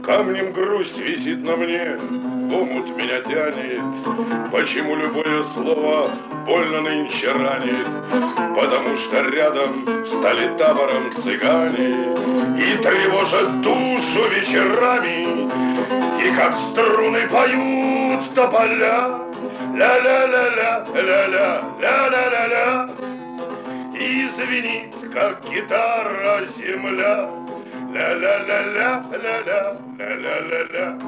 Камнем грусть висит на мне, в омут меня тянет. Почему любое слово больно нынче ранит? Потому что рядом встали табором цыгане и тревожат душу вечерами, и как струны поют тополя. Ля-ля-ля-ля, ля-ля, ля-ля-ля-ля. И звенит, как гитара, земля. Ля-ля-ля-ля, ля-ля, ля-ля-ля-ля.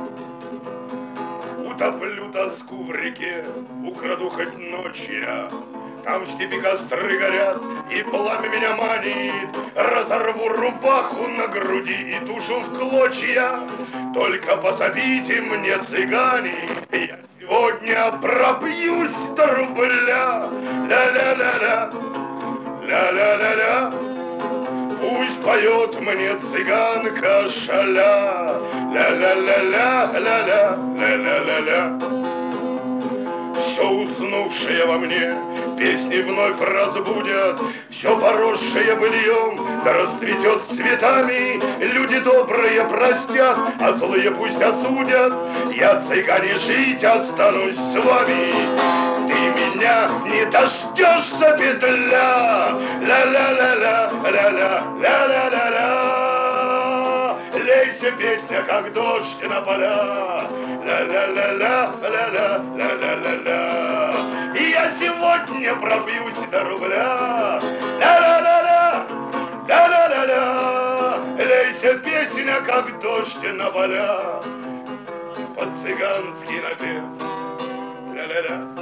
Утоплю тоску в реке, украду хоть ночь я. Там в степи костры горят, и пламя меня манит. Разорву рубаху на груди и душу в клочья. Только пособите мне, цыгане, я сегодня пропьюсь до рубля. Ля-ля-ля-ля, ля-ля-ля-ля. Пусть поет мне цыганка шаля. Ля-ля-ля-ля, ля-ля, ля-ля-ля-ля. Все уснувшее во мне песни вновь разбудят, все поросшее быльем да расцветет цветами. Люди добрые простят, а злые пусть осудят. Я, цыгане, жить останусь с вами. Ты меня не дождешься, петля. Ля-ля-ля-ля, ля-ля, ля-ля-ля-ля. Лейся, песня, как дождь на поля. Ля-ля-ля-ля, ля-ля, ля-ля-ля-ля. И я сегодня пробьюсь до рубля. Ля-ля-ля-ля, ля-ля-ля-ля. Лейся, песня, как дождь на поля. Под цыганский напев. Ля-ля-ля.